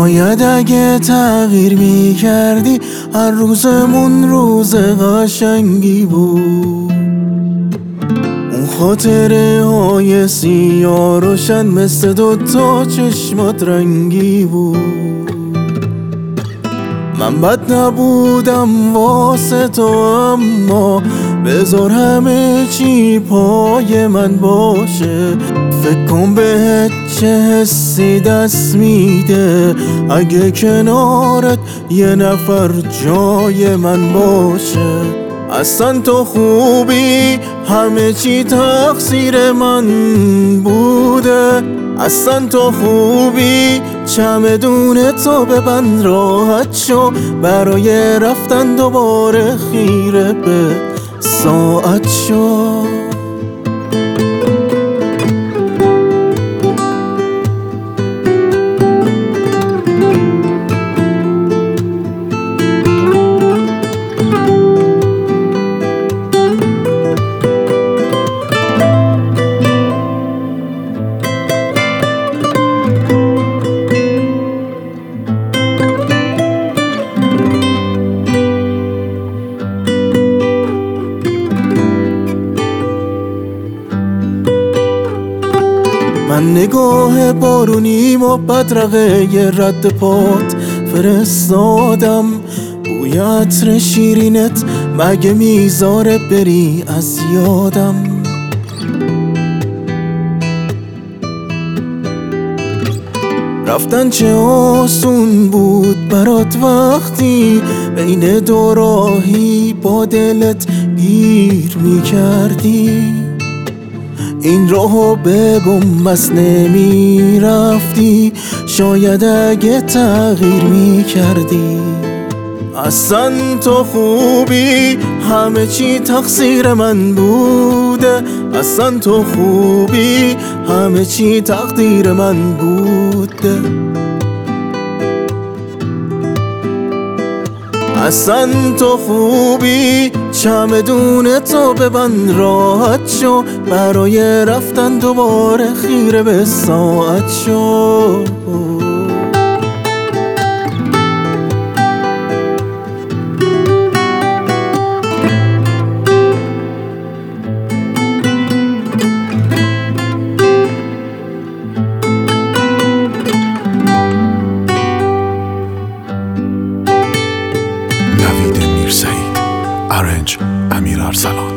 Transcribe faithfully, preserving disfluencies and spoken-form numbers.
شاید اگه تغییر می کردی هر روزمون روز قشنگی بود. اون خاطره های سیاه روشن مثل دوتا چشمات رنگی بود. من بد نبودم واسه تو، اما بذار همه چی پای من باشه. فکر کن بهت چه حسی دست میده اگه کنارت یه نفر جای من باشه. اصلا تو خوبی، همه چی تقصیر من بوده. اصلا تو خوبی، چمدون تو ببند راحت شو. برای رفتن دوباره خیره به ساعت شو. من نگاه بارونیم و بدرقه ی رد پات فرستادم. بوی عطر شیرینت مگه میذاره بری از یادم. رفتن چه آسون بود برات وقتی بین دو راهی با دلت گیر میکردی. این راهو به بنبست نمی رفتی، شاید اگه تغییر می کردی. اصلا تو خوبی، همه چی تقصیر من بوده. اصلا تو خوبی، همه چی تقدیر من بوده. اصلا تو خوبی، چمدون تو ببند راحت شو. برای رفتن دوباره خیره به ساعت شو. نوید میرسعید، ارنج امیر ارسلان.